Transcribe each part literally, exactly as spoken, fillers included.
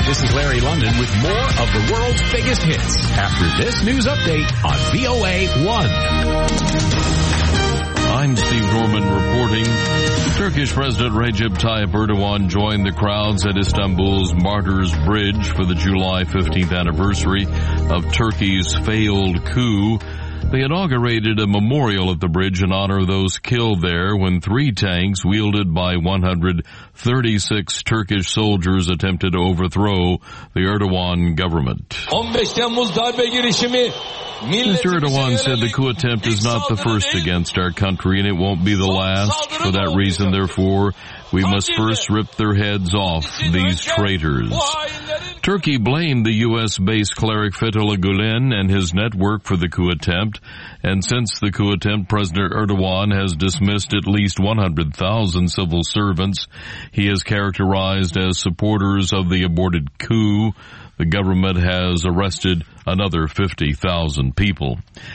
This is Larry London with more of the world's biggest hits after this news update on V O A one. I'm Steve Norman reporting. Turkish President Recep Tayyip Erdogan joined the crowds at Istanbul's Martyrs Bridge for the July fifteenth anniversary of Turkey's failed coup. They inaugurated a memorial at the bridge in honor of those killed there when three tanks wielded by one hundred thirty-six Turkish soldiers attempted to overthrow the Erdogan government. Mister Erdogan said the coup attempt is not the first against our country and it won't be the last. For that reason, therefore, we must first rip their heads off, these traitors. Turkey blamed the U S-based cleric Fethullah Gulen and his network for the coup attempt, and since the coup attempt, President Erdogan has dismissed at least one hundred thousand civil servants he has characterized as supporters of the aborted coup. The government has arrested another fifty thousand people.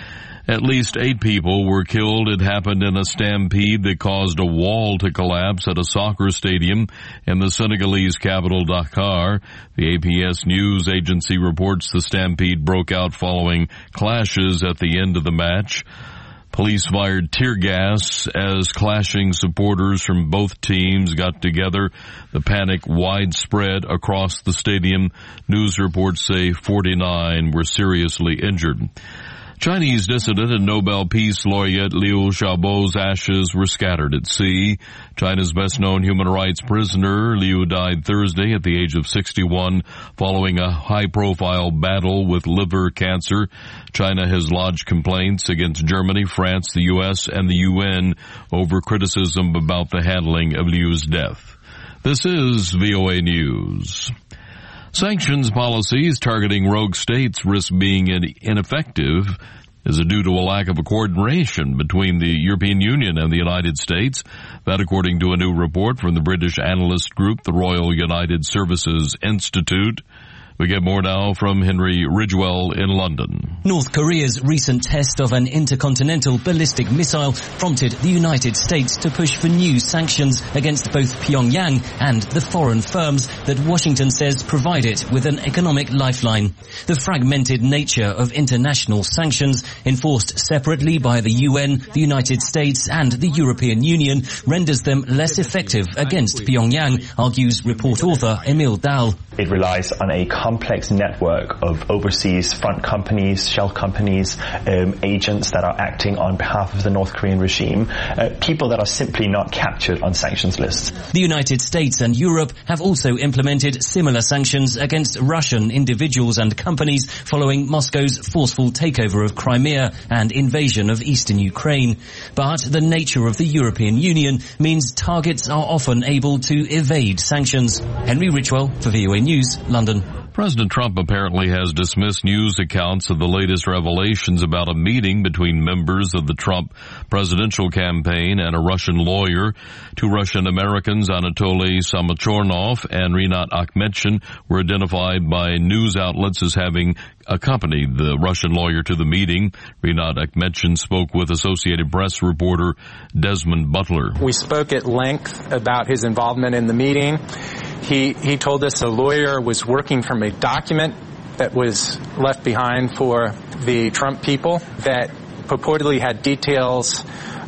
At least eight people were killed. It happened in a stampede that caused a wall to collapse at a soccer stadium in the Senegalese capital, Dakar. The A P S news agency reports the stampede broke out following clashes at the end of the match. Police fired tear gas as clashing supporters from both teams got together. The panic widespread across the stadium. News reports say forty-nine were seriously injured. Chinese dissident and Nobel Peace Laureate Liu Xiaobo's ashes were scattered at sea. China's best-known human rights prisoner, Liu, died Thursday at the age of sixty-one following a high-profile battle with liver cancer. China has lodged complaints against Germany, France, the U S, and the U N over criticism about the handling of Liu's death. This is V O A News. Sanctions policies targeting rogue states risk being ineffective is due to a lack of a coordination between the European Union and the United States. That according to a new report from the British analyst group, the Royal United Services Institute. We get more now from Henry Ridgewell in London. North Korea's recent test of an intercontinental ballistic missile prompted the United States to push for new sanctions against both Pyongyang and the foreign firms that Washington says provide it with an economic lifeline. The fragmented nature of international sanctions, enforced separately by the U N, the United States and the European Union, renders them less effective against Pyongyang, argues report author Emil Dahl. It relies on a complex network of overseas front companies, shell companies, um, agents that are acting on behalf of the North Korean regime, uh, people that are simply not captured on sanctions lists. The United States and Europe have also implemented similar sanctions against Russian individuals and companies following Moscow's forceful takeover of Crimea and invasion of eastern Ukraine. But the nature of the European Union means targets are often able to evade sanctions. Henry Ridgewell for V O A News, London. President Trump apparently has dismissed news accounts of the latest revelations about a meeting between members of the Trump presidential campaign and a Russian lawyer. Two Russian Americans, Anatoly Samachornov and Rinat Akhmetshin, were identified by news outlets as having accompanied the Russian lawyer to the meeting. Rinat Akhmetshin spoke with Associated Press reporter Desmond Butler. We spoke at length about his involvement in the meeting. He, he told us a lawyer was working from a document that was left behind for the Trump people that purportedly had details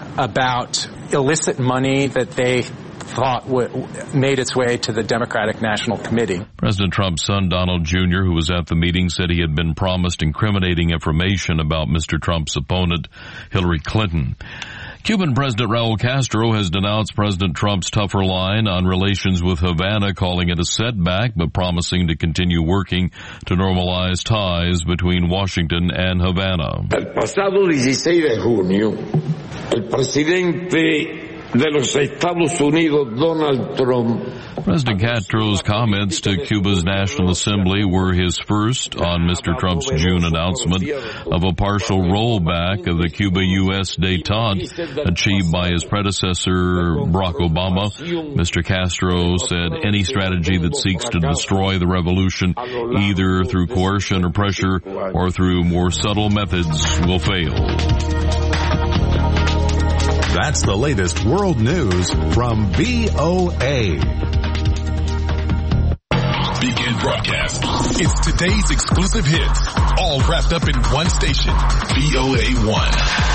about illicit money that they thought w- made its way to the Democratic National Committee. President Trump's son, Donald Junior, who was at the meeting, said he had been promised incriminating information about Mister Trump's opponent, Hillary Clinton. Cuban President Raul Castro has denounced President Trump's tougher line on relations with Havana, calling it a setback, but promising to continue working to normalize ties between Washington and Havana. El pasado dieciséis de junio, el presidente de los Estados Unidos, Donald Trump. President Castro's comments to Cuba's National Assembly were his first on Mister Trump's June announcement of a partial rollback of the Cuba-U S détente achieved by his predecessor, Barack Obama. Mister Castro said any strategy that seeks to destroy the revolution, either through coercion or pressure or through more subtle methods, will fail. That's the latest world news from V O A. Begin broadcast. It's today's exclusive hits, all wrapped up in one station, V O A one.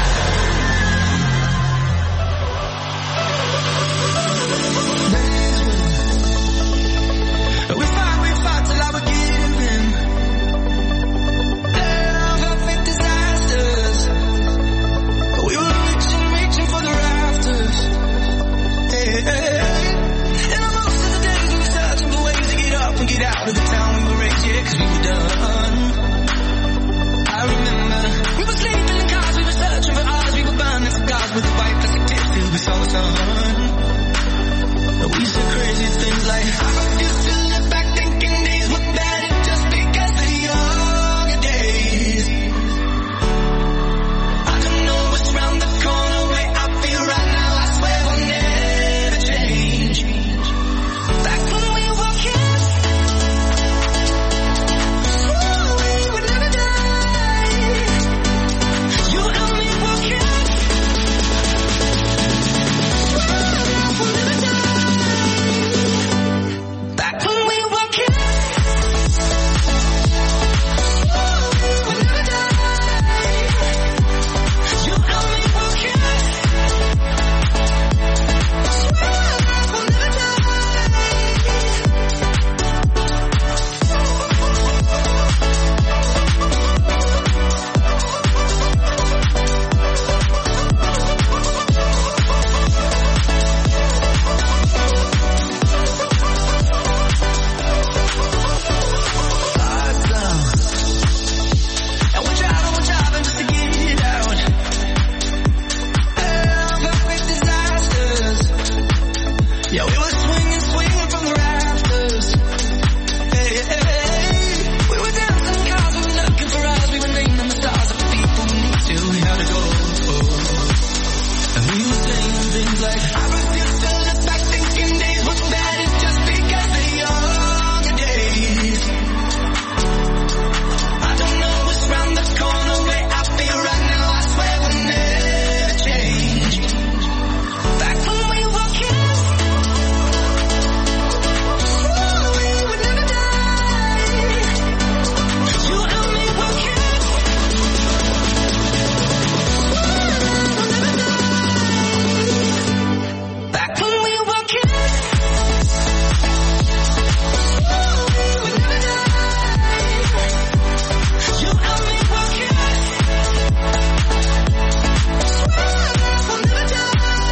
We fought, we fought till I was giving. Love, perfect disasters. We were reaching, reaching for the rafters. Hey, hey. And most of the days we were searching for ways to get up and get out of the town we were raised, yeah, cause we were done. I remember we were sleeping in cars, we were searching for ours, we were burning cigars with the white plastic tips filled with salt sun. We said crazy things like, I refuse to look back thinking days were better just because of younger days. I don't know what's round the corner, way I feel right now, I swear will never change. Back when we were kids, swore we would never die. You and me were kids, swore we'll never die. Back when we were kids, swore we would never die. You and me were kids, swore we'll never die. And we're driving, we're driving just to get it out. Love, perfect disasters. Yeah, we were swinging, swinging from the rafters. Hey, hey, hey. We were dancing in cars, we were looking for us. We were naming the stars of the people we need to. We had to go. And we were saying things like, I refuse to look back thinking days were better just because of younger days. I don't know what's round the corner, way I feel right now, I swear will never change. Back when we were kids, swore we would never die. You and me were kids, swore we'll never die. Back when we were kids, swore we would never die. You and me were kids, swore we'll never die.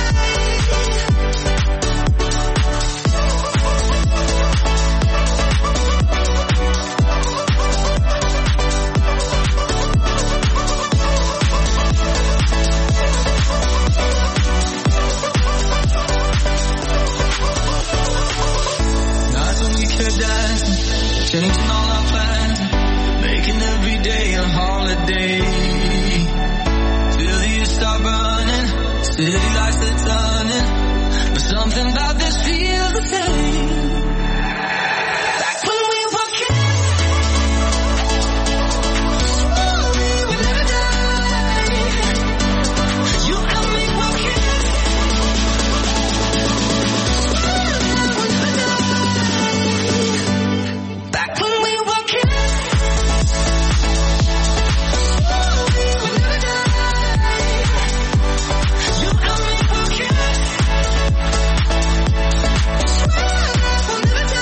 Nights when we kept dancing, changing all our plans, making every day a holiday. Till the years start burning, city lights they're turning, but something about this feels the same. Like when we were kids, swore we would never die. You and me were kids, swore we'll never die. Back when we were kids, swore we would never die. You and me were kids, swore we'll never die.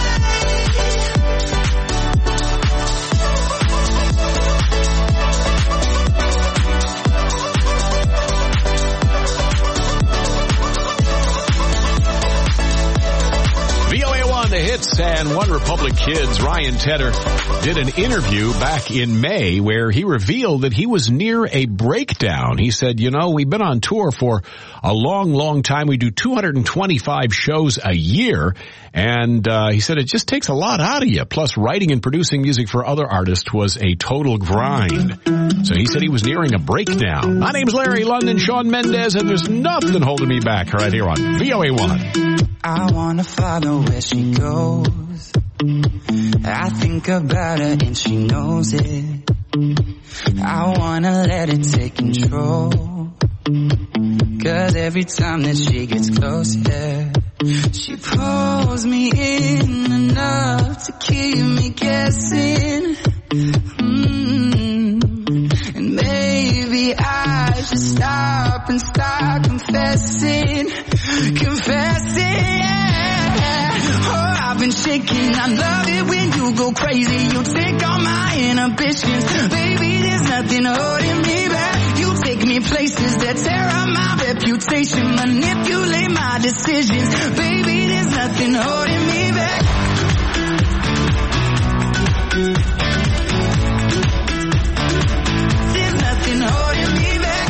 V O A one, the hits, and One Republic Kids. Ryan Tedder did an interview back in May where he revealed that he was near a breakdown. He said, you know, we've been on tour for a long, long time. We do two hundred twenty-five shows a year. And uh, he said it just takes a lot out of you. Plus, writing and producing music for other artists was a total grind. So he said he was nearing a breakdown. My name's Larry London, Shawn Mendes, and there's nothing holding me back right here on V O A one. I wanna follow where she goes. I think about her and she knows it. I wanna let it take control. Cause every time that she gets close, yeah, she pulls me in enough enough to keep me guessing. Mm. And maybe I should stop and start confessing, confessing, yeah. Oh, I've been shaking, I love it when you go crazy. You take all my inhibitions, baby, there's nothing holding me back. You take me places that tear up my reputation, manipulate my decisions, baby, there's nothing holding me back. There's nothing holding me back.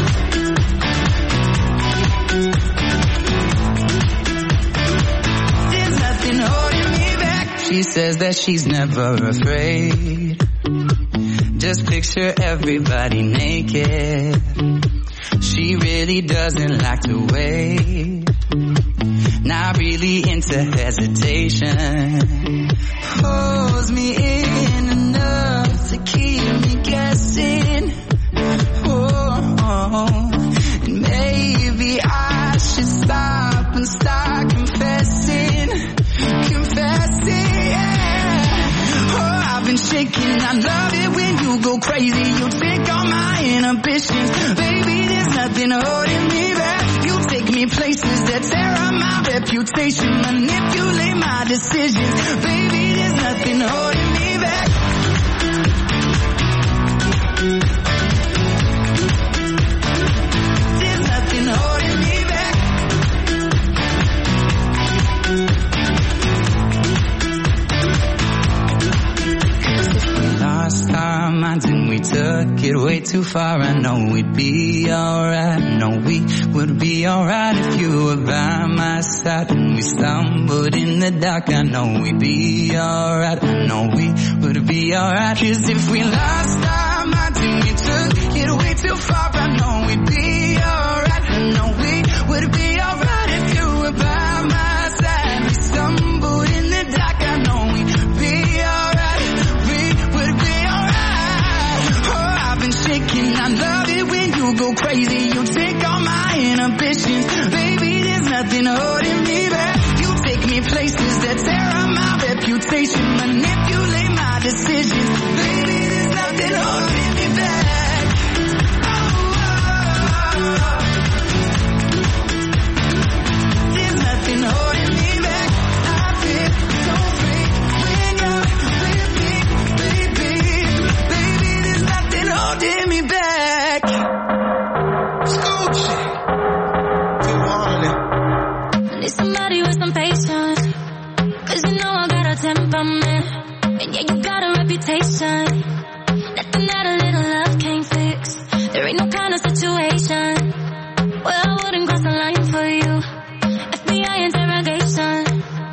There's nothing holding me back. She says that she's never afraid. Just picture everybody naked. She really doesn't like to wait. Not really into hesitation. Pulls me in enough to keep me guessing. Oh, oh. And maybe I should stop and start confessing, confessing, yeah. Oh, I've been shaking, I love it when you go crazy. You take all my inhibitions, baby, there's nothing holding me back. You take me places that tear up my reputation, manipulate my decisions, baby, there's nothing holding me back. There's nothing holding me back. Lost our minds and we took it way too far. I know we'd be alright. I know we would be alright if you were by my side. And we stumbled in the dark. I know we'd be alright. I know we would be alright. 'Cause if we lost our minds and we took it way too far, I know we'd be alright. I know we would be alright if you were by my side. We stumbled in the dark. I know we'd be alright. Shaking, I love it when you go crazy. You take all my inhibitions, baby, there's nothing holding me back. You take me places that tear up my reputation, manipulate my decisions, baby, there's nothing holding me back. Oh, oh, oh, oh. There's nothing holding me back. I feel so free when you're with me, baby, baby, there's nothing holding me back. Scoochie, good morning. I need somebody with some patience, 'cause you know I got a temperament, and yeah, you got a reputation. Nothing that a little love can't fix. There ain't no kind of situation where I wouldn't cross the line for you. F B I interrogation,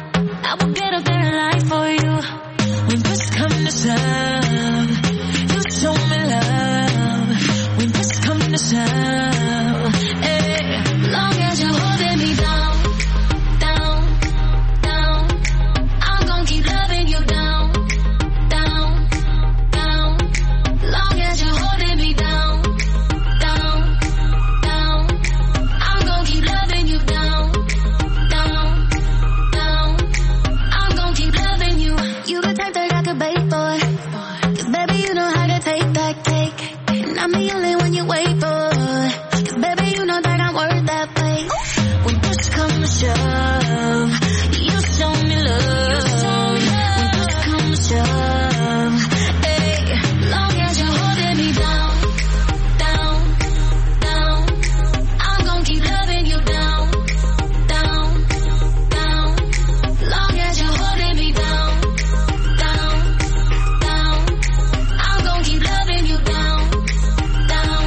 I will get up there and lie for you. When push comes to shove, you show me love. When push comes to shove, hey, long as you're holding me down, down, down, I'm gon' keep loving you down, down, down. Long as you're holding me down, down, down, I'm gon' keep loving you down, down, down. I'm gon' keep loving you. You the type that I could bait for, 'cause baby you know how to take back, take. And I'm the only one you wait for, 'cause baby you know that I'm worth that wait. When push comes to shove, you show me love. When push comes to shove, hey, long as you're holding me down, down, down, I'm gon' keep loving you down, down, down. Long as you're holding me down, down, down, I'm gon' keep loving you down, down,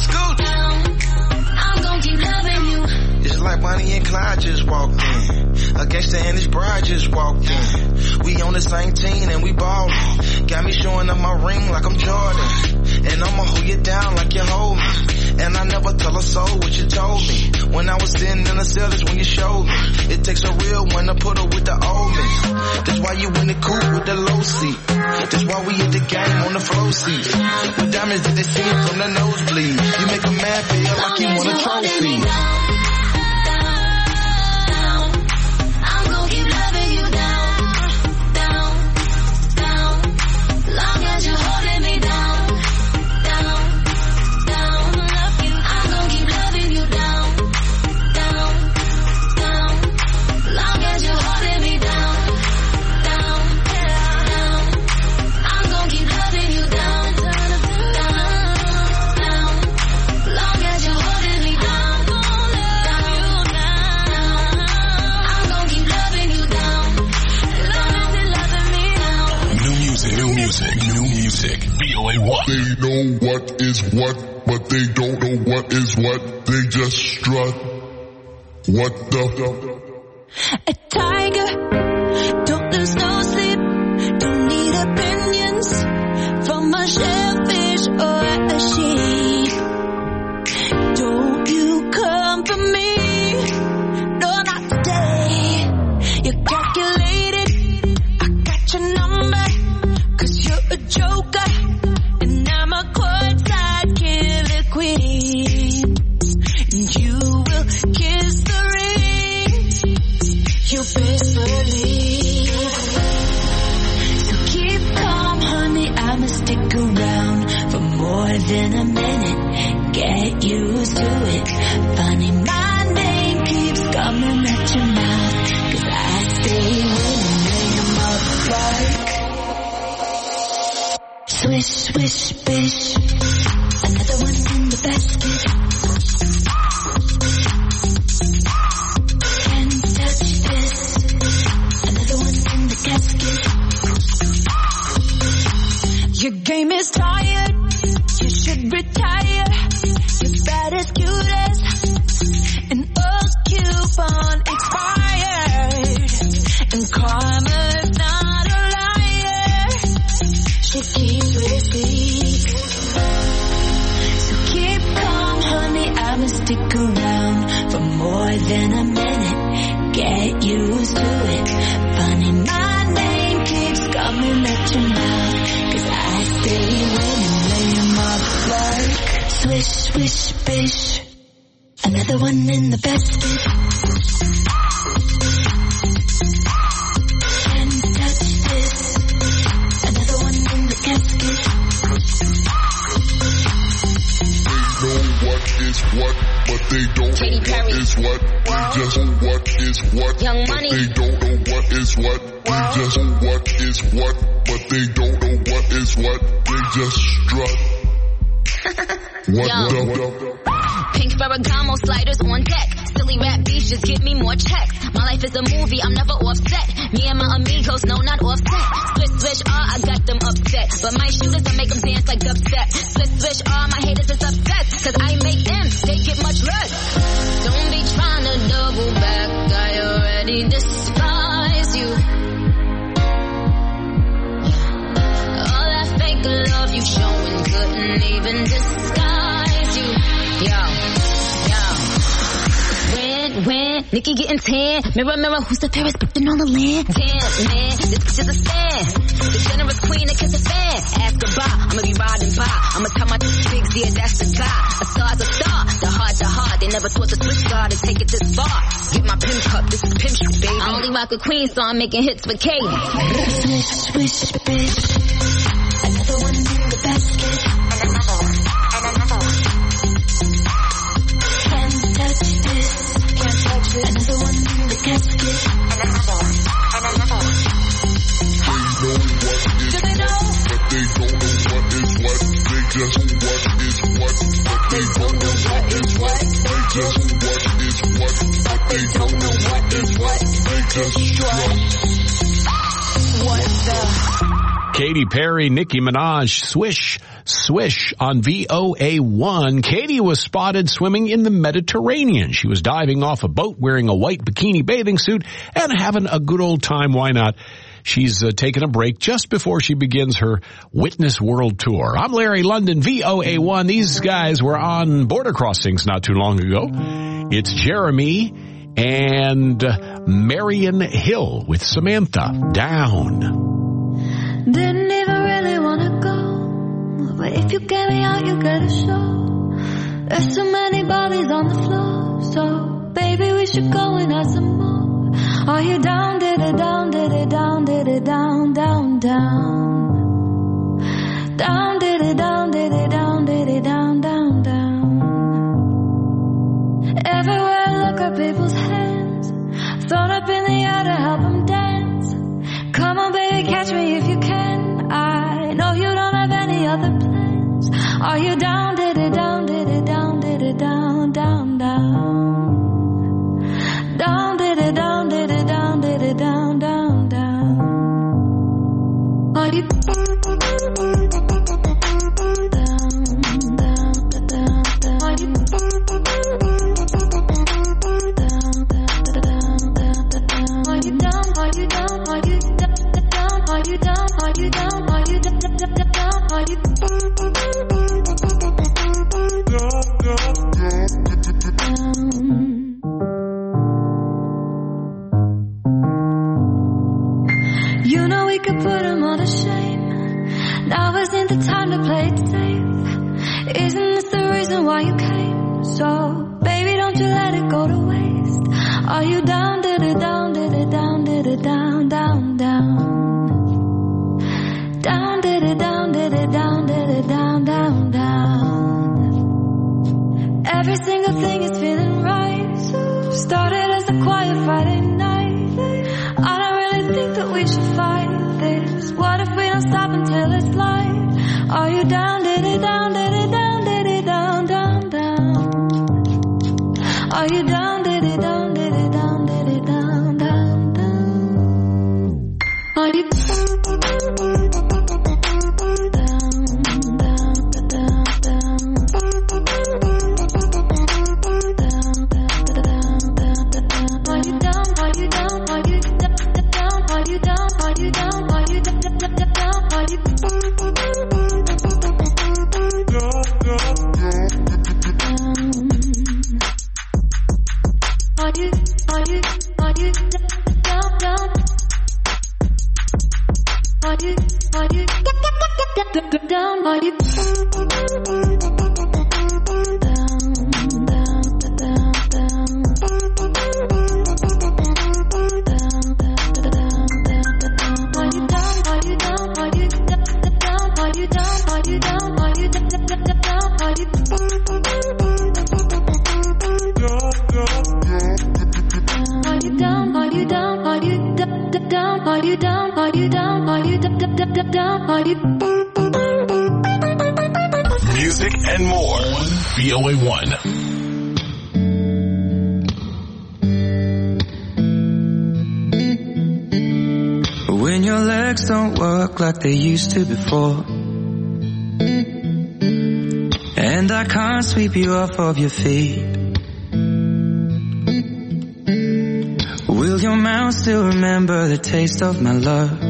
down. I'm gon' keep loving you. It's like Bonnie and Clyde just walked in. A gangster and his bride just walked in. We on the same team and we ballin'. Got me showing up my ring like I'm Jordan. And I'ma hold you down like you hold me. And I never tell a soul what you told me. When I was sitting in the cell, that's when you showed me. It takes a real one to put her with the old me. That's why you in the coupe with the low seat. That's why we hit the game on the flow seat. With diamonds that they see from the nosebleed. You make a man feel like he want a trophy. I'm gon' keep loving you down, down, music, new music, new music. V O A one. They know what is what, but they don't know what is what. They just strut. What the? A tiger, don't lose no sleep. Don't need opinions from a shellfish or a sheep. Don't you come for me. No, not today. You're calculated. I got your number. Cause you're a joker. And I'm a courtside killer queen. And you will kiss the ring. You best believe. So keep calm, honey. I'ma stick around for more than a minute. Get used to it. Funny, my name keeps coming at your mouth. Cause I stay winning, lay 'em up like swish, swish, bish. Another one in the basket. Can't touch this. Another one in the casket. Your game is tired. You should retire. You're bad as cute as an old coupon expired. And karma's not a liar. She keeps receipts. So keep calm, honey. I'ma stick around for more than a minute. Get used to it. Funny, my name keeps coming at your mouth. Cause I stay winning, lay 'em up like swish, swish, bish. Another one in the basket. Can't touch this. Another one in the casket. They know what is what, but they don't know what is what. They just know what is what, Young but Money. they don't know what is what. They just know what is what, but they don't know what is what. They just strut. What Yo. the? Pink Ferragamo sliders on deck. Silly rap beats just give me more checks. My life is a movie, I'm never offset. Me and my amigos, no, not offset. Swish, swish, ah, I got them upset. But my shooters, I make them dance like upset. Swish, swish, ah, my haters is upset. Cause I make them, they get much less. Don't be trying to double back, I already despise you. All that fake love you showing couldn't even disguise you. Yo, yo. When, when, Nikki getting tan. Mirror, mirror, who's the fairest putting on the land? Damn, man, this bitch is a fan. The generous queen that kiss a fan. Ask goodbye, I'ma be riding by. I'ma tell my bigs, yeah, that's the guy. A star's a star, the heart to heart. They never thought the switch guard to take it this far. Get my pimp cup, this is pimp shit, baby. I only rock a queen, so I'm making hits for Katie. Swish, swish, bitch. Another one in the basket. And another one, and another one. Can't touch this. Can't touch this. Another one in the casket. And another one, and another one. They know what is what, but they don't know what is what. They just know what is what, but they don't know what is what. They just know what is what, but they don't know what is what. They just strut. What the? Katy Perry, Nicki Minaj, Swish, Swish on V O A one. Katy was spotted swimming in the Mediterranean. She was diving off a boat wearing a white bikini bathing suit and having a good old time. Why not? She's uh, taken a break just before she begins her Witness World Tour. I'm Larry London, V O A one. These guys were on border crossings not too long ago. It's Jeremy and uh, Marion Hill with Samantha, Down. Didn't even really wanna go, but if you get me out, you get a show. There's too many bodies on the floor, so baby, we should go and have some more. Are you down, did it down, did it down, did it down, down, down. Down, did it down, did it down, did it down, down, down. Everywhere I look at people's hands, thrown up in the air to help them dance. Come on, baby, catch me if you can. I know you don't have any other plans. Are you down, did it down, did it down, did it down, down, down. Down, did it down, did it down, did it down, down, down. Are you put them all to shame. Now isn't the time to play it safe. Isn't this the reason why you came? So, baby, don't you let it go to waste. Are you down, did it down, did it down, did it down, down, down. Down, did it down, did it down, did it down, down, down. Every single thing is feeling right. Started as a quiet Friday night. I don't really think that we should fight this. What if we don't stop until it's light? Are you down, did it down, did it down, did it down, down, down. Are you down, did it down, did it down, did it down, down, down. Are you down, are you Music and more on V O A one. When your legs don't work like they used to before, and I can't sweep you off of your feet, will your mouth still remember the taste of my love?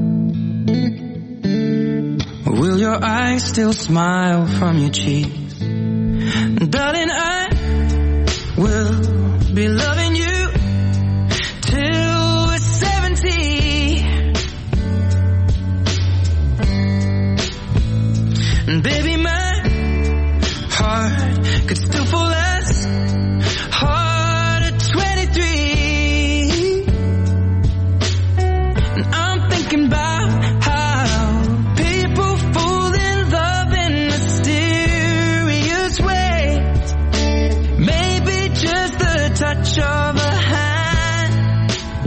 Will your eyes still smile from your cheeks? Darling, I will be loving you till we're seventy. And baby, my heart could still fall as hard at twenty-three. And I'm thinking about touch of a hand.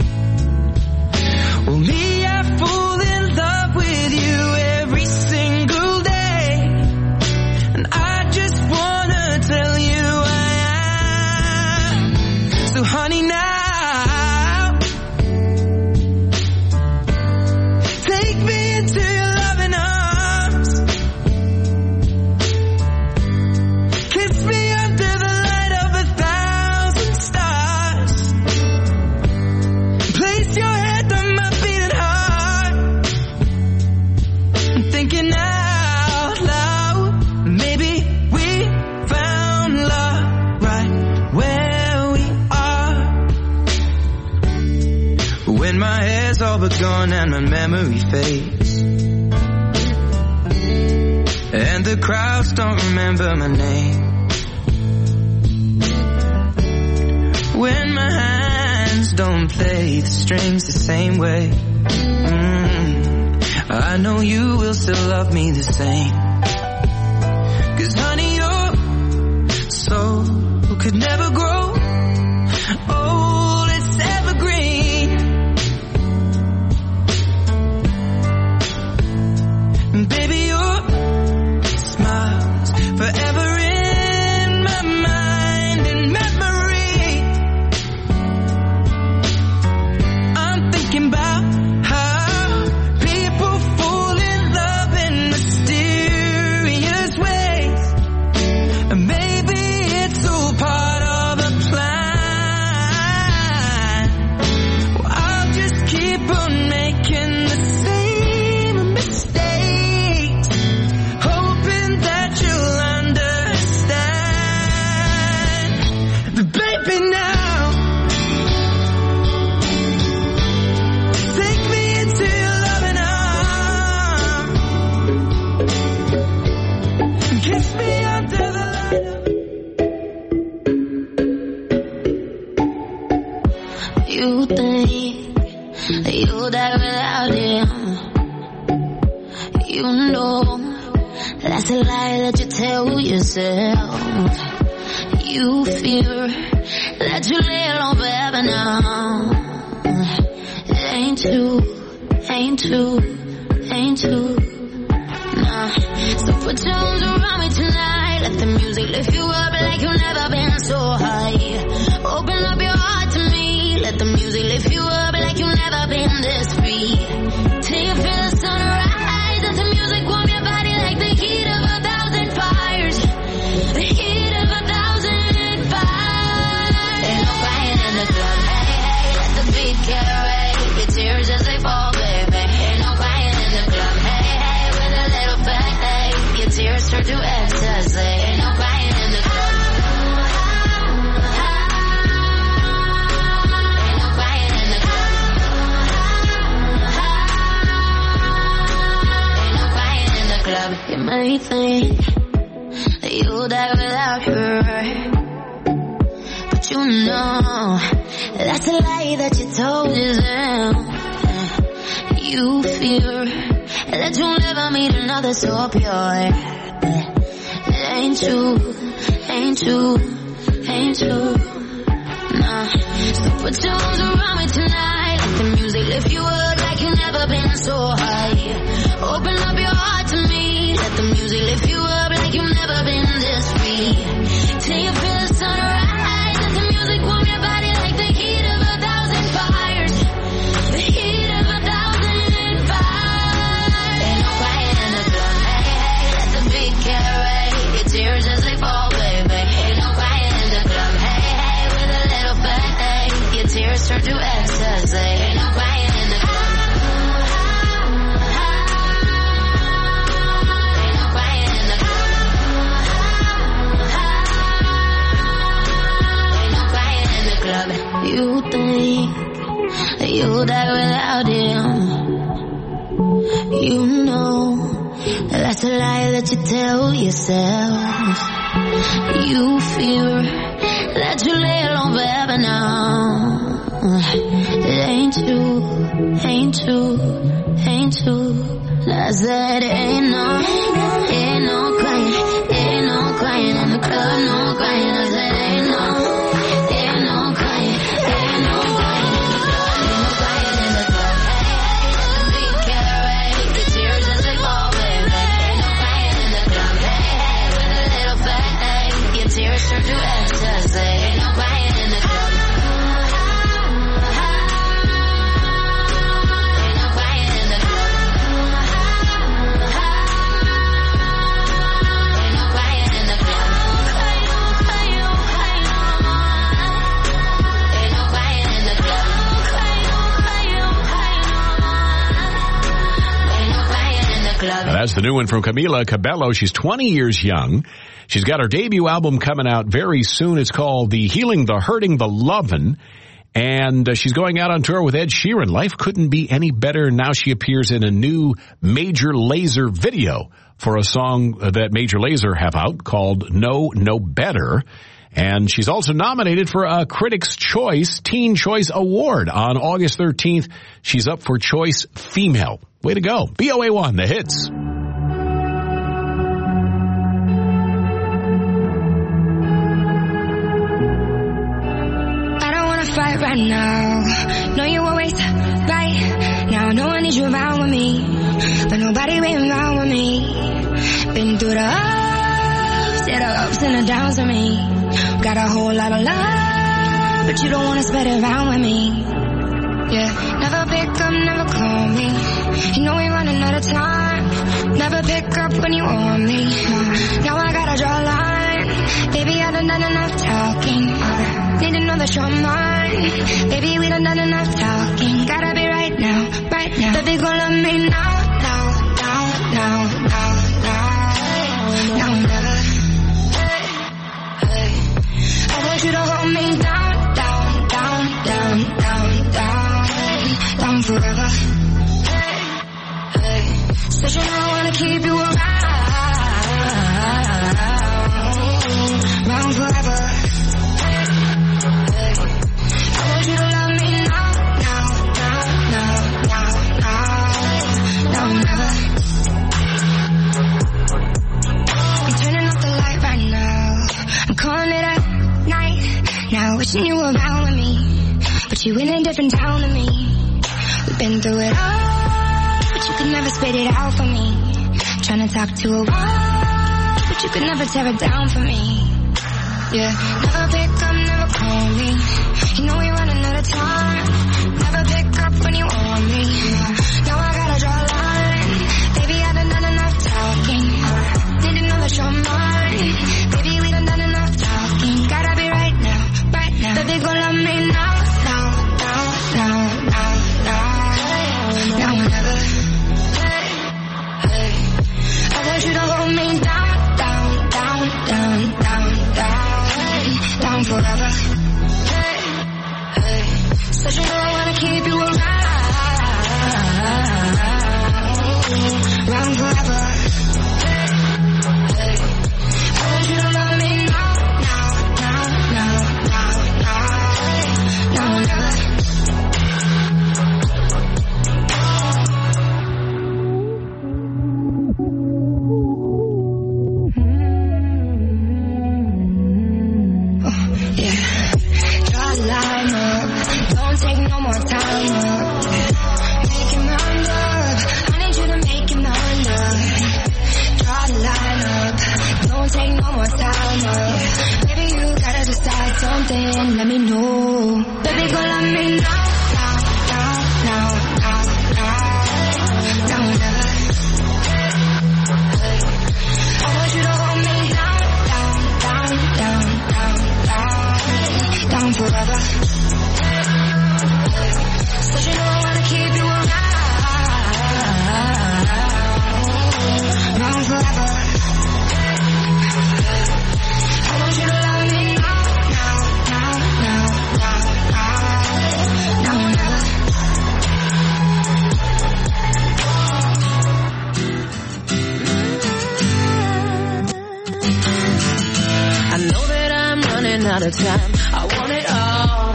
Well, me, I fall in love with you every single day, and I just wanna tell you I am. So honey, now take me into your loving arms, kiss me under the light of a thousand stars. Place your head on my beating heart. I'm thinking out loud, maybe we found love right where we are. When my hair's all but gone and my memory fades, and the crowds don't remember my name, when my hands don't play the strings the same way, mm, I know you will still love me the same. 'Cause honey, your soul could never grow old, it's evergreen. And baby, your smile's forever in my mind and memory. I'm thinking about how people fall in love in mysterious ways, and maybe it's all part of a You know that's a lie that you tell yourself. You fear that you lay alone forever now. It ain't true, ain't true, ain't true. Nah. So put your arms around me tonight. Let the music lift you up like you've never been so high. Open up your heart to me. Let the music lift you up like you've never been this free. Till you feel the sunrise. Let the music warm your body like the heat of a thousand fires. The heat of a thousand fires. Ain't no crying in the club. Hey, hey, let the beat carry your tears as they fall, baby. Ain't no crying in the club. Hey, hey, with a little bit, hey, your tears turn to ecstasy. Ain't no crying in the club. Ain't no crying in the club. Ain't no crying in the club. You may think that you'll die without her, but you know that's a lie that you told yourself. You fear that you'll never meet another so pure. It ain't true, ain't true, ain't true. Nah. So put your arms around me tonight. Let the music lift you up like you've never been so high. Open up your heart to me. Let the music lift you up like you've never been this free. Till you feel the sunrise. Let the music warm your body like the heat of a thousand fires. The heat of a thousand fires. Ain't no crying in the club. Hey, hey, let the beat carry your tears as they fall, baby. Ain't no crying in the club. Hey, hey, with a little bit, hey, your tears turn to ecstasy. Ain't no crying in the club. Ain't no crying in the club. Ain't no crying in the club. You think that you'll die without him. You know that's a lie that you tell yourself. You fear that you lay alone forever now. It ain't true, ain't true, ain't true. I said ain't no, ain't no crying, ain't no crying in the club, no crying. I said ain't no, ain't no crying, ain't no crying in the club, ain't no crying in the club. Hey, hey, let the beat carry your tears as they fall, baby. Ain't no crying in the club. Hey, hey, with a little bit, hey, your tears turn to ecstasy. Ain't no crying in the club. Ain't no crying in the club. Ain't no crying in the club. Ain't no crying in the club. Ain't no crying in the club. Now, that's the new one from Camila Cabello. She's twenty years young. She's got her debut album coming out very soon. It's called The Healing, The Hurting, The Lovin'. And uh, she's going out on tour with Ed Sheeran. Life couldn't be any better. Now she appears in a new Major Lazer video for a song that Major Lazer have out called No, No Better. And she's also nominated for a Critics' Choice Teen Choice Award. On August thirteenth, she's up for Choice Female. Way to go. B O A one, the hits. Fight right now. Know you always right now. No one needs you around with me, but nobody been around with me. Been through the ups, yeah, the ups and the downs with me. Got a whole lot of love, but you don't wanna spread it around with me. Yeah, never pick up, never call me. You know we running out of time. Never pick up when you want me. Now I gotta draw a line. Baby, I done done enough talking. Need to know that you're mine. Baby, we done done enough talking. Gotta be right now, right now. Baby, gon' love me now, now, now, now, now, now. Now or never. Hey, hey. I want you to hold me down, down, down, down, down, down, down forever. Hey, hey. Said you know I wanna keep you around, around forever. You to love me now, now, now, now, now, now, now, never. wishing you were around with me, but you in a different town than me. We've been through it all, but you could never spit it out for me. Trying to talk to a wall, but you could never tear it down for me. Yeah, never pick up, never call me. You know you're running out of time. Never pick up when you want me. Now I gotta draw a line. Baby, I done done enough talking. Need to know that you're mine. Baby, we done done enough talking. Gotta be right now, right now. Baby, go love me now, now, now, now, now, now. Now or never. Hey, hey. I want you to hold me down, down, down, down, down, down, down forever. Hey, hey. So you know I wanna keep you around, around forever. Hey, hey. I want you to love me now, now, now, now, now, now, now, never. Something, let me know. Baby, go love me now, now, now, now, now, now, now, never. I want you to hold me down, down, down, down, down, down forever. So you know I wanna keep you around, around forever. I want you to love me now. Out of time, I want it all,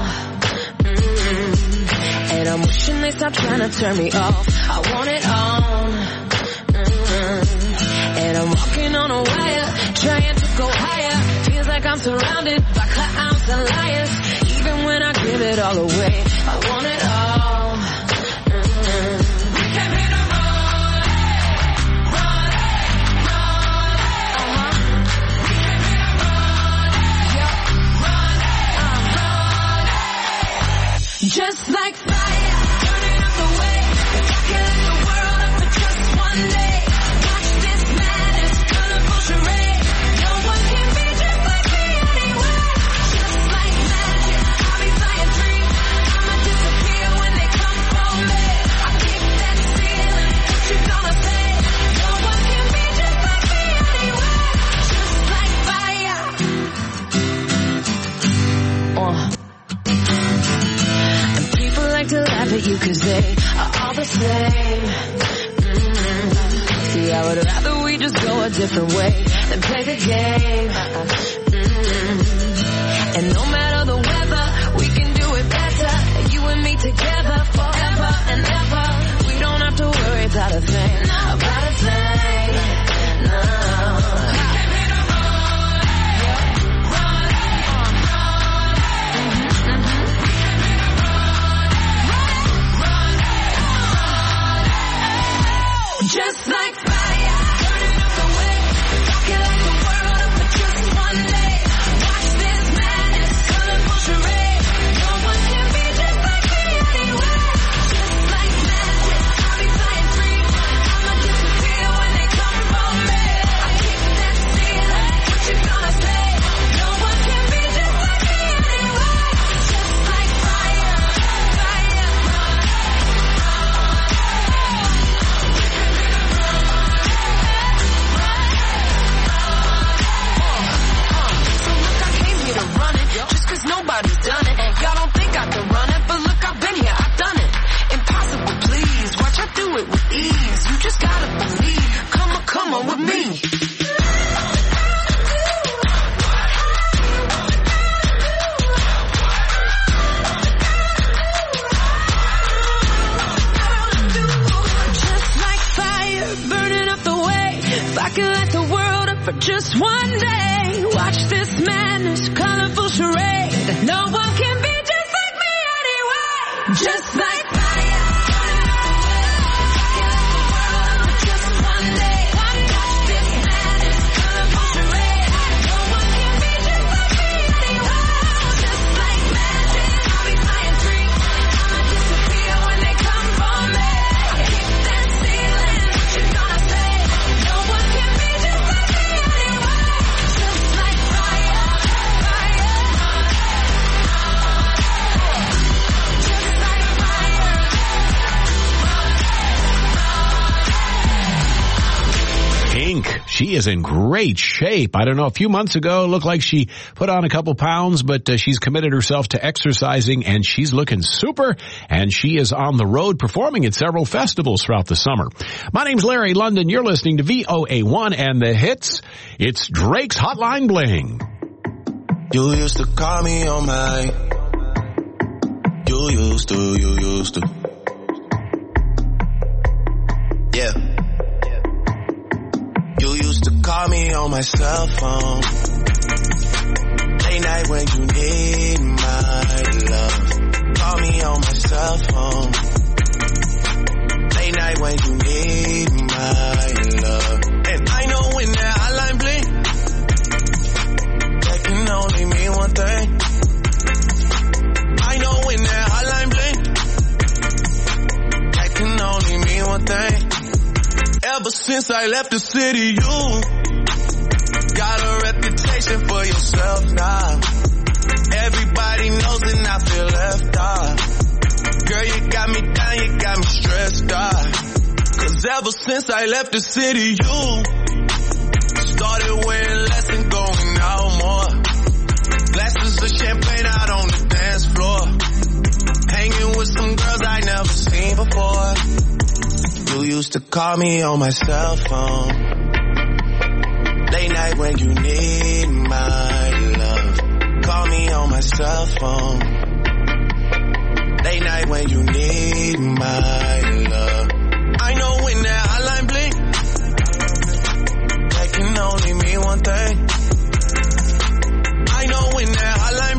mm-hmm. And I'm wishing they stop trying to turn me off. I want it all, mm-hmm. And I'm walking on a wire, trying to go higher. Feels like I'm surrounded by clowns and liars. Even when I give it all away, I want it all, mm-hmm. We came here to run, run, run, uh-huh. We came here to run, yeah. Just like fire, burning up the way, killing the world up for just one day. Watch this madness, colorful charade. No one can be just like me anyway. Just like magic, I'll be flying free. I'ma disappear when they come for me. I kick that ceiling, what you gonna say? No one can be just like me anyway. Just like fire. Uh. To laugh at you cause they are all the same, mm-hmm. See, I would rather we just go a different way than play the game, mm-hmm. And no matter the weather, we can do it better. You and me together forever and ever. We don't have to worry about a thing, about a thing, no. Just like fire, burning up the way, rocking like the world up for just one day. Watch this madness, colorful charade. No one can be just like me anyway. Just like magic, I'll be flying free. I'ma disappear when they come for me. I kick that ceiling, what you gonna say? No one can be just like me anyway. Just like fire, fire, cause nobody's done it. Y'all don't think I can run it, but look, I've been here, I've done it. Impossible, please. Watch, I do it with ease. You just gotta believe. Come on, come on with me. Just like fire, burning up the way. If I could light the world up for just one day. Watch this madness, colorful charade. No one can can be just like me anyway. Just like fire. She is in great shape. I don't know, a few months ago, it looked like she put on a couple pounds, but uh, she's committed herself to exercising, and she's looking super, and she is on the road performing at several festivals throughout the summer. My name's Larry London. You're listening to V O A one and the hits. It's Drake's Hotline Bling. You used to call me on my... You used to, you used to. Yeah. You used to call me on my cell phone. Late night when you need my love. Call me on my cell phone. Late night when you need my love. And I know when that hotline blink, that can only mean one thing. I know when that hotline blink, that can only mean one thing. Ever since I left the city, you got a reputation for yourself now. Everybody knows and I feel left out. Girl, you got me down, you got me stressed out. Cause ever since I left the city, you started wearing less and going out more. Glasses of champagne out on the dance floor. Hanging with some girls I never seen before. You used to call me on my cell phone. Late night when you need my love. Call me on my cell phone. Late night when you need my love. I know when that hotline blink, that can only mean one thing. I know when that hotline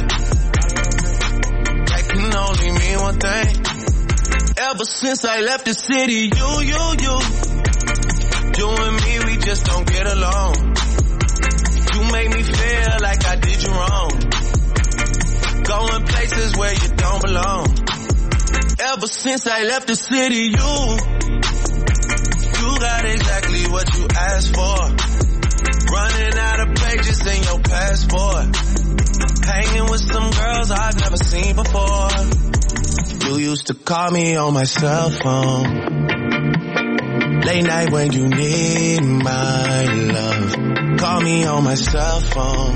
blink, that can only mean one thing. Ever since I left the city, you, you, you. You and me, we just don't get along. You make me feel like I did you wrong. Going places where you don't belong. Ever since I left the city, you. You got exactly what you asked for. Running out of pages in your passport. Hanging with some girls I've never seen before. You used to call me on my cell phone. Late night when you need my love. Call me on my cell phone.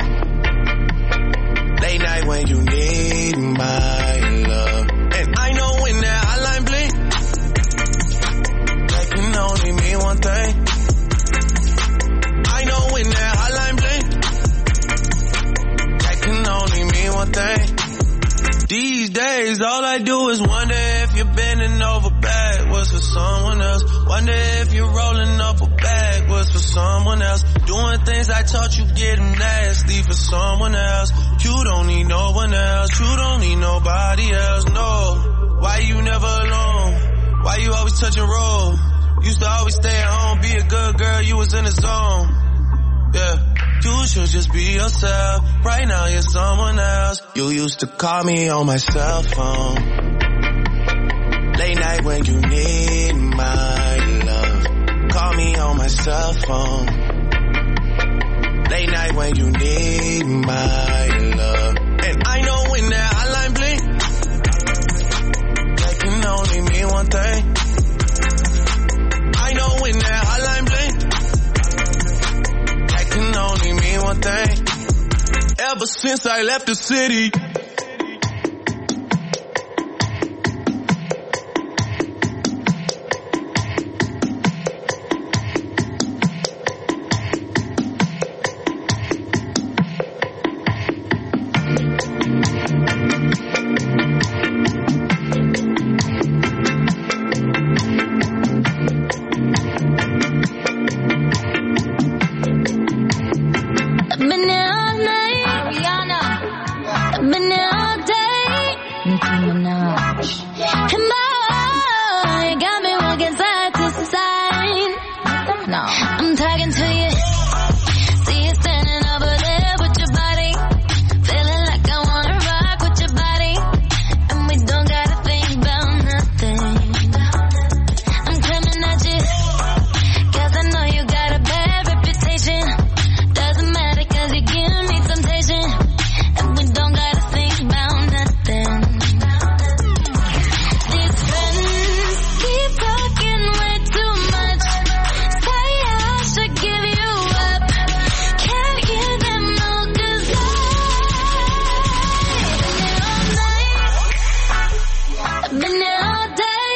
Late night when you need my love. And I know when that hotline blink, that can only mean one thing. I know when that hotline blink, that can only mean one thing. These days, all I do is wonder if you're bending over backwards for someone else. Wonder if you're rolling up a backwards for someone else. Doing things I taught you getting nasty for someone else. You don't need no one else. You don't need nobody else, no. Why you never alone? Why you always touch and roll? Used to always stay at home, be a good girl, you was in the zone. Yeah. You should just be yourself. Right now you're someone else. You used to call me on my cell phone. Late night when you need my love. Call me on my cell phone. Late night when you need my love. And I know when that hotline blink, that can only mean one thing. I know when that hotline blink, can only mean one thing. Ever since I left the city. Been No. I'm talking to you. See you standing over there with your body. Feeling like I wanna rock with your body. And we don't gotta think about nothing. I'm coming at you. Cause I know you got a bad reputation. Doesn't matter cause you give me temptation. And we don't gotta think about nothing. These friends keep talking way too much. Say I should give you up. Can't hear them no cause I've been there all day.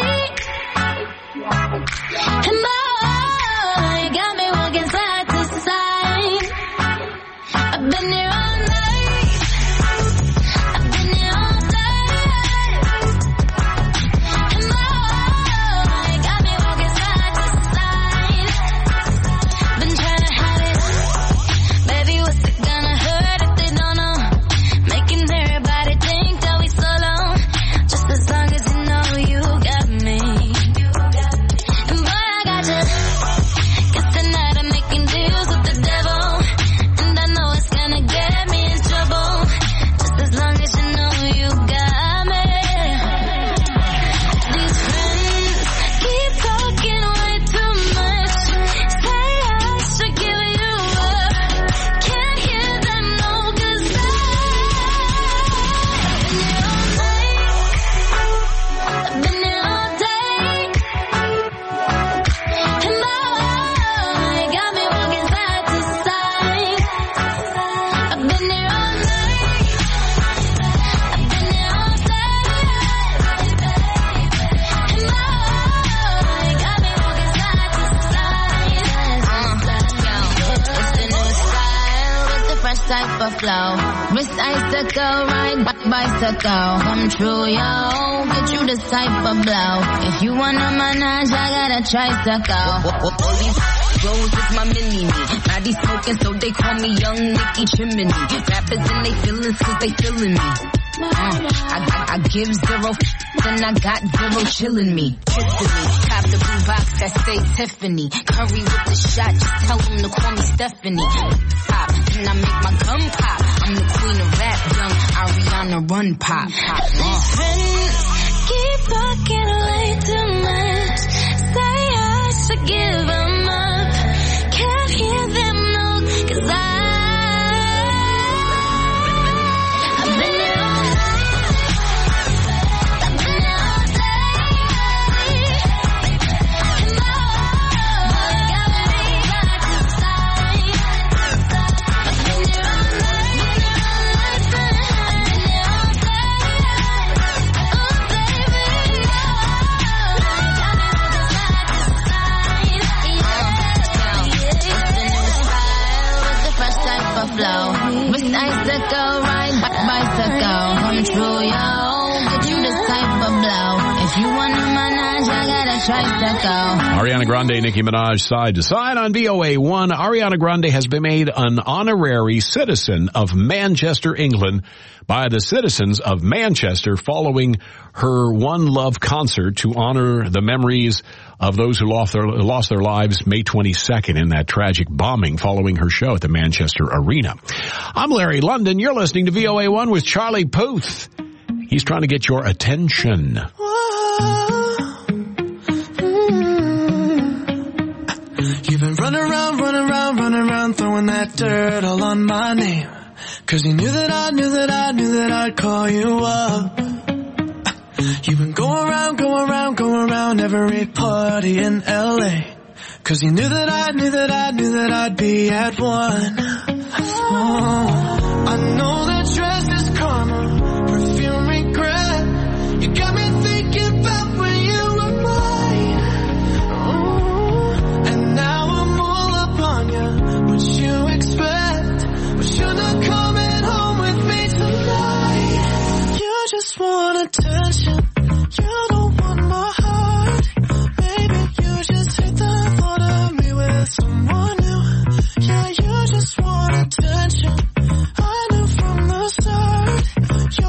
And boy, you got me walking side to side. I've been there all night. I've been there all day. And boy, you got me walking side to side. Been trying to hide it. Baby, what's it gonna hurt if they don't know? Making everybody think that we solo. Just as long as you know you got me. And boy, I got you. Guess tonight I'm making deals with the devil. And I know it's gonna get me in trouble. Just as long as you know you got me. These friends keep talking way too much. Say I should give you up. Can't hear them no cause I've been there all night. I've been there all day. And boy, you got me walking side to side. I've been there all night. I've been there all day. And boy, you got me walking side to side. It's the new style with the fresh type of flow. Wrist icicle, ride b- bicycle. Come true, yo. Get you this type of blow. If you wanna manage, I got a tricycle. All these bros is my mini-me. Body smoking, so they call me Young Nicky Chimney. Rappers and they feelings, cause they feeling me. Uh, I, I, I give zero f- then I got zero chillin' me. Kissing me. Cop the blue box that say Tiffany. Curry with the shot, just tell them to call me Stephanie. Pop, then I make my gun pop. I'm the queen of rap, young Ariana Run Pop. Pop. Uh. These friends keep talking way too much. Say I should give them up. Can't hear them no cause I I've been there all night. I've been there all day. And boy, you got me side to side. I've been there all night. I've been there all day. Oh baby, you got me walking side to side. It's the new style with the fresh type of flow. Wrist icicle, ride b- bicycle. Come true, yo. Get you this type of blow. If you wanna manage, I got a tricycle. Ariana Grande, Nicki Minaj, side to side on V O A one. Ariana Grande has been made an honorary citizen of Manchester, England by the citizens of Manchester following her One Love concert to honor the memories of those who lost their, lost their lives May twenty-second in that tragic bombing following her show at the Manchester Arena. I'm Larry London. You're listening to V O A one with Charlie Puth. He's trying to get your attention. You've been running around, running around, running around, throwing that dirt all on my name. Cause you knew that I knew that I knew that I'd call you up. You've been going around, going around, going around every party in L A. Cause you knew that I knew that I knew that I'd be at one. Oh, I know that dress is karma, perfume regret. You got me thinking about when you were mine. Oh, and now I'm all up on you. What you expect? But you're not coming home with me tonight. You just want attention. You don't want my heart. Maybe you just hate the thought of me with someone new. Yeah, you just want attention. I knew from the start. You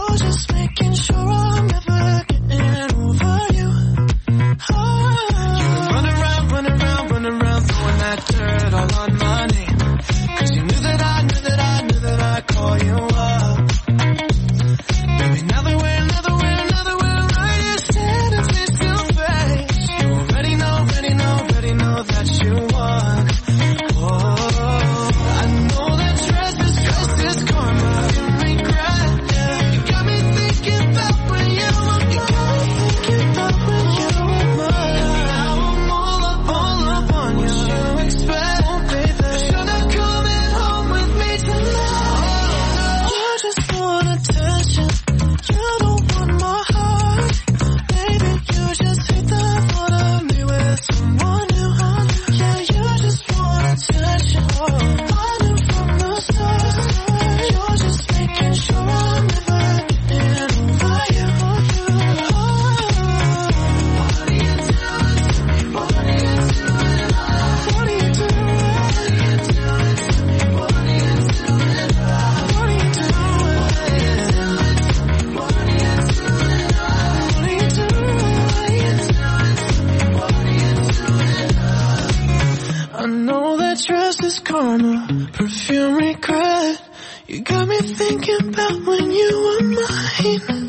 trust is karma, perfume regret. You got me thinking about when you were mine.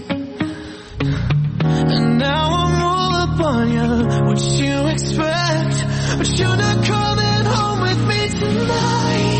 And now I'm all up on you, what you expect. But you're not coming home with me tonight.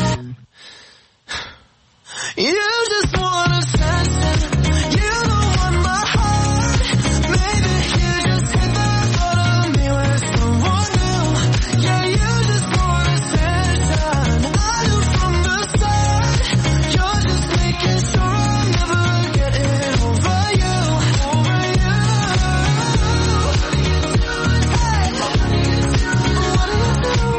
You just want attention, you don't want my heart. Maybe you just hit the thought of me with someone new. Yeah, you just want attention, I knew from the start. You're just making sure I'm never getting over you, over you. What do you do?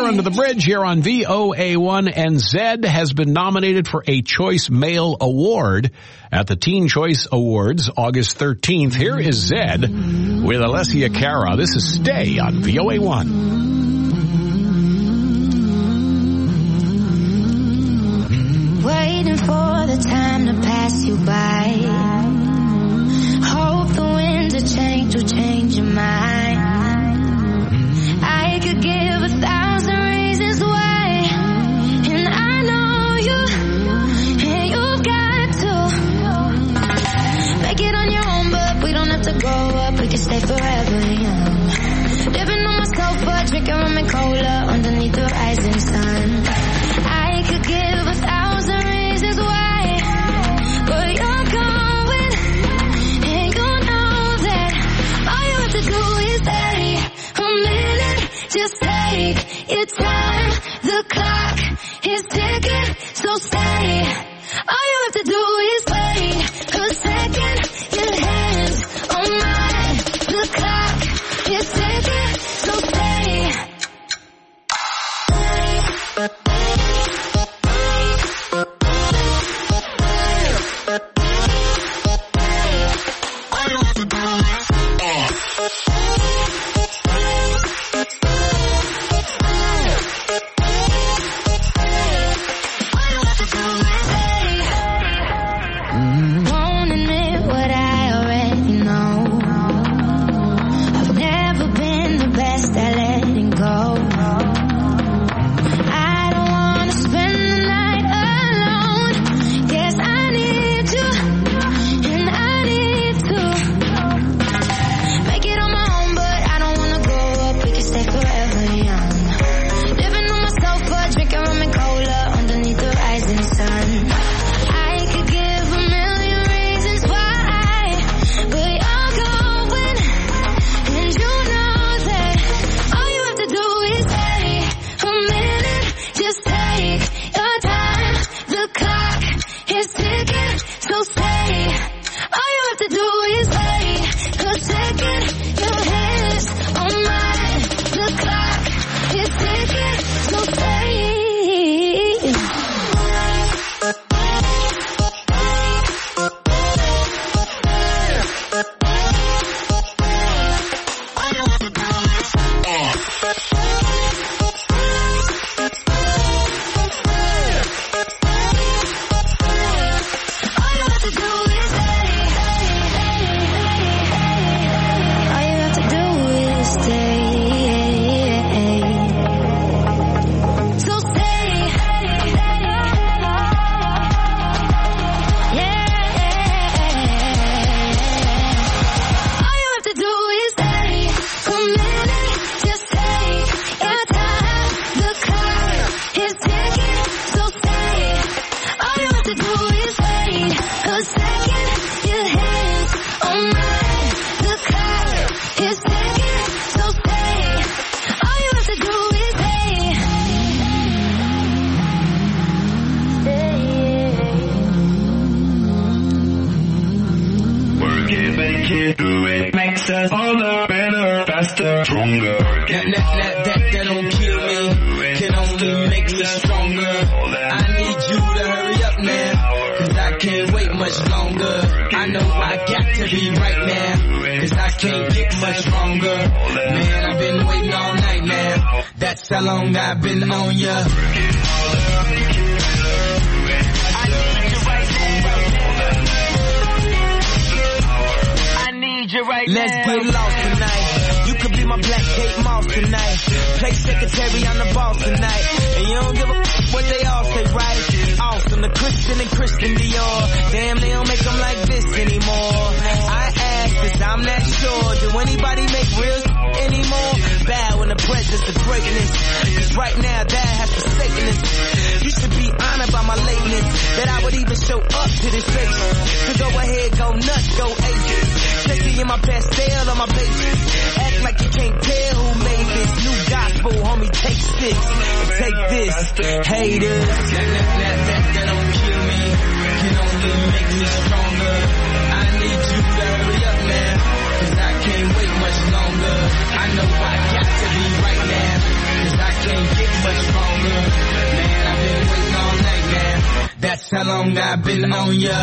Under the Bridge here on V O A one, and Zedd has been nominated for a Choice Male Award at the Teen Choice Awards August thirteenth. Here is Zedd with Alessia Cara. This is Stay on V O A one. Waiting for the time to pass you by. Hope the winds of change will change your mind. I could give a thousand reasons why, and I know you, and you've got to make it on your own, but we don't have to grow up, we can stay forever young. Living on my sofa, drinking rum and cola underneath the rising sun. I could give a thousand reasons why, but you're going, and you know that all you have to do is stay a minute. Just take your time, the clock is ticking, so stay. All you have to do is wait a second, your hands on mine, the clock is ticking, so stay. Won't admit what I already know. I've never been the best at letting go. I don't wanna spend the night alone. Guess I need you, and I need to make it on my own, but I don't wanna grow up, we can stay forever young. Living on my sofa, drinking rum and cola underneath the rising sun. I could give a million reasons why, but you're going, and you know that all you have to do is stay a minute. Just take your time, the clock is ticking, so stay. All you have to do is wait a second, your hands on mine, the clock is ticking, so stay. All you have to do is stay. So stay. Yeah. All you have to do is stay a minute. Just take your time. The clock is ticking, so stay. All you have to do is wait a second. Your hands on mine. The clock is ticking, so stay. All you have to do is stay. Work it, make it, do it, makes us older, better, faster, stronger. That, that, that, that, that don't kill me, can only make me stronger. I need you to hurry up now, cause I can't wait much longer. I know I got to be right now, cause I can't get much longer. Man, I've been waiting all night now, that's how long I've been on ya. Right Let's now. Get lost tonight. You could be my black Kate Moss tonight. Play secretary, I'm the boss tonight. And you don't give a f- what they all say, right? Awesome, the Christian and Christian Dior. Damn, they don't make them like this anymore. I ask this, I'm not sure. Do anybody make real anymore? Bow in the presence of greatness. Cause right now that has forsaken us. You should be honored by my lateness, that I would even show up to this place. So go ahead, go nuts, go ages. Sexy in my pastel on my pages. Act like you can't tell who made this new gospel, homie. Take six, take this, haters. That, that, that, that, that don't kill me, can only make me stronger. I need you to hurry up now, cause I can't wait much longer. I know I got to be right now, cause I can't get much long I've been on ya.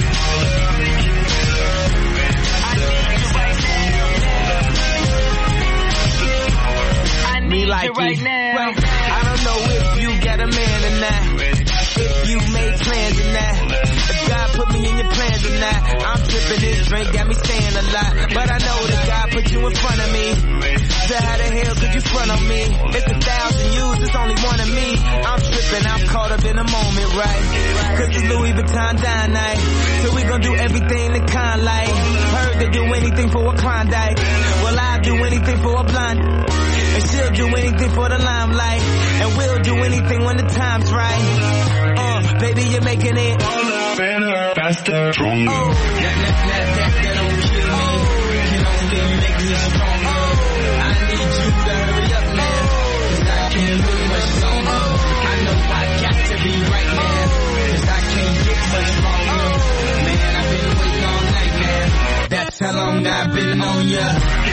Me like right now. I don't know if you got a man or not, if you made plans or not, if God put me in your plans or not. I'm tripping, this drink got me saying a lot, but I know that God put you in front of me. So how the hell could you front on me? It's a thousand yous, it's only one of me. I'm tripping, I'm caught up in the moment, right? Cause it's Louis Vuitton dine night, so we gon' do everything the kind like. Heard they do anything for a Klondike, well I'll do anything for a blonde. And she'll do anything for the limelight, and we'll do anything when the time's right. Uh, baby, you're making it better, faster, stronger. Oh, that, that, that, that, that don't kill me, can only make me stronger. I need you to hurry up now, cause I can't wait much longer. I know I got to be right now, cause I can't get much longer. Man, I've been waiting all night now, that's how long I've been on ya.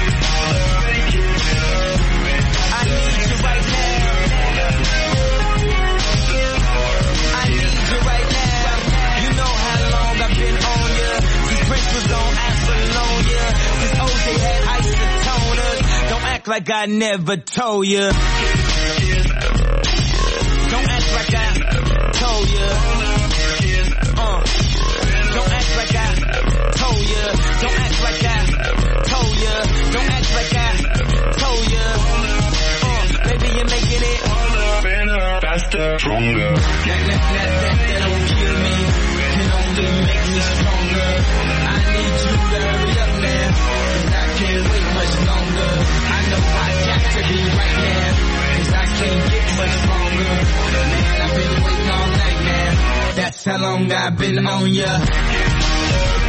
Was on Apollonia, this O J had isotoners. Don't act like I never told ya. Don't act like I told ya. Uh, don't act like I told ya. Don't act like I told ya. Don't act like I told ya. Uh, baby, you're making it better, faster, stronger. That, that, that, that, that don't kill me, can only make me stronger. I need you to hurry up now, cause I can't wait much longer. I know I got to be right now, cause I can't get much longer. Man, I've been waiting all night now, that's how long I've been on ya.